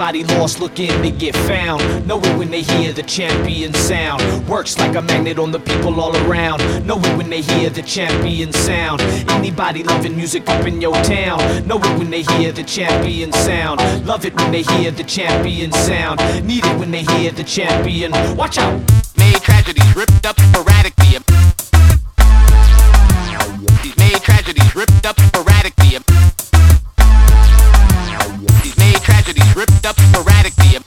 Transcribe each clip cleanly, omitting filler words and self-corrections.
Anybody lost looking to get found. Know it when they hear the champion sound. Works like a magnet on the people all around. Know it when they hear the champion sound. Anybody loving music up in your town. Know it when they hear the champion sound. Love it when they hear the champion sound. Need it when they hear the champion. Watch out! Made tragedies ripped up sporadically. He's made tragedies ripped up sporadically. He's made tragedies ripped up sporadically.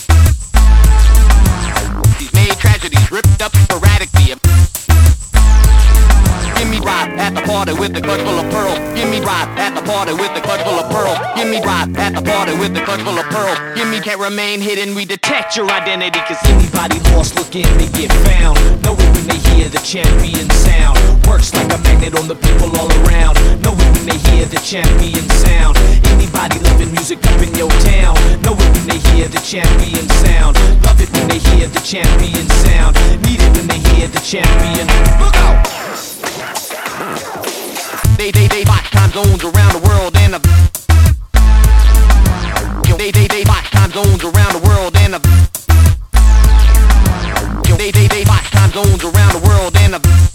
He's made tragedies ripped up sporadically. Give me rock at the party with the clutch full of pearls. Give me rock at the party with the clutch full of pearls. Give me rock at the party with the clutch full of pearls. Give me can't remain hidden. We detect your identity. Cause anybody lost looking to get found. Know it when they hear the champion sound. Works like a magnet on the people all around. Know it when they hear the champion sound. Anybody loving music up in your town. Know it when they hear the champion sound. Love it when they hear the champion sound. Need it when they hear the champion. Look out! They watch time zones around the world and they watch time zones around the world and they watch time zones around the world and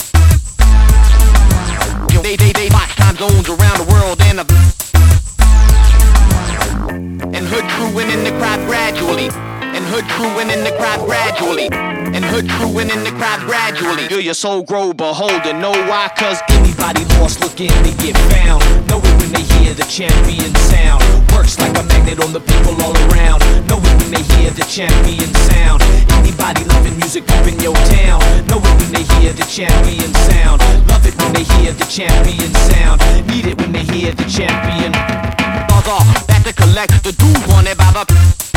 they watch time zones around the world and hood crewing in the crowd gradually. And hood crewing in the crowd gradually. And hood crewing in the crowd gradually. Feel your soul grow, behold and know why. Cause anybody lost looking to get found. Know it when they hear the champion sound. Works like a magnet on the people all around. Know it when they hear the champion sound. Anybody loving music up in your town. Know it when they hear the champion sound. Love it when they hear the champion sound. Need it when they hear the champion. Buzz off, back to collect the dudes want it, baba.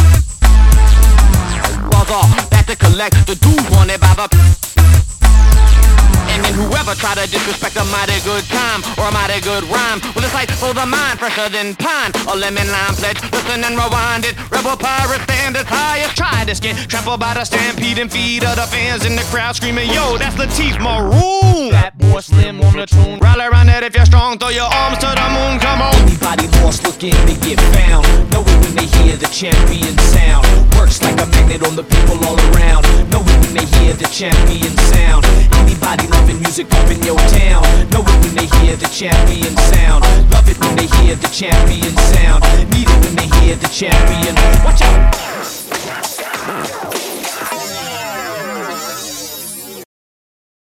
Buzz off, back to collect the dudes want it, baba. And then whoever try to disrespect a mighty good time or a mighty good rhyme, well it's like for the mind fresher than pine. A lemon lime pledge, listen and rewind it. Rebel pirate standards highest. Try this, get trampled by the stampede and feed of the fans in the crowd screaming, yo, that's Latif Maroon. Fat boy Slim on the tune. Rally around it if you're strong, throw your arms to the moon, come on. Anybody lost looking to get found. Know it when they hear the champion sound. Works like a magnet on the people all around. Know it when they hear the champion sound. Anybody loving music up in your town. Know it when they hear the champion sound. Love it when they hear the champion sound. Need it when they hear the champion. Watch out!